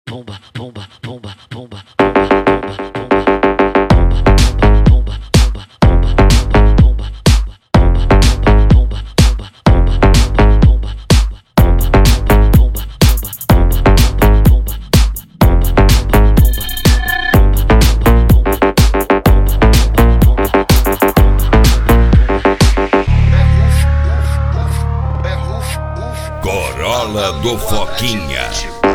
pomba, pomba, pomba, pomba. Corolla do Foquinha.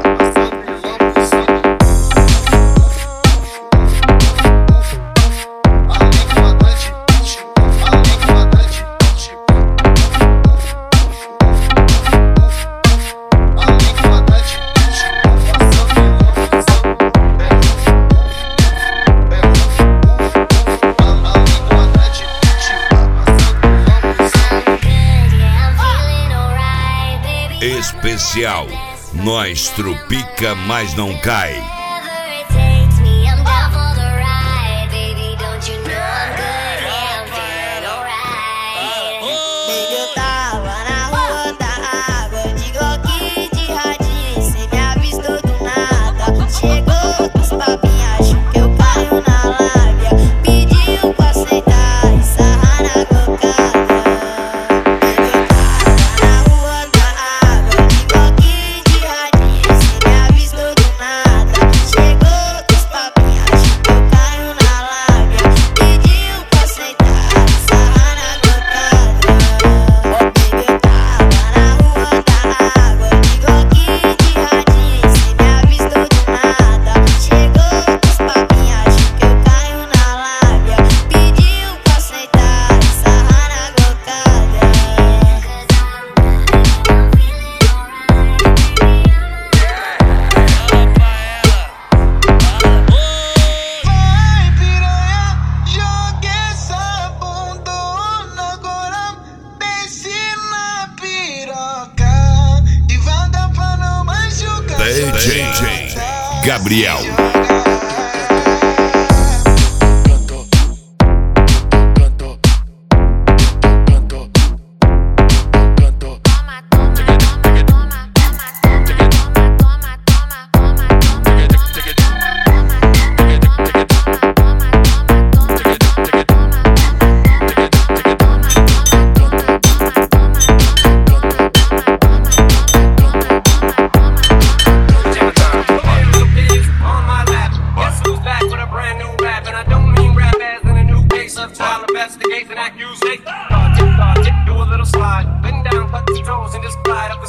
Especial, nós trupica, mas não cai. Eu tava na rua da água, de Glock de radinho, cê me avistou do nada. Chegou com os papinhos, achou que eu caio na lábia. Pediu pra aceitar e sarrar na cocada. DJ Gabriel.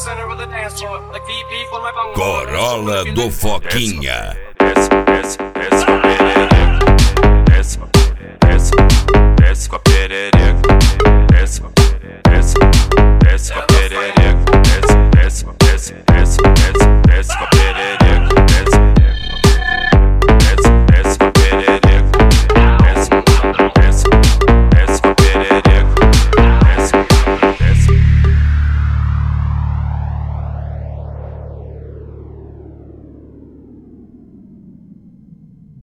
Corolla do Foquinha.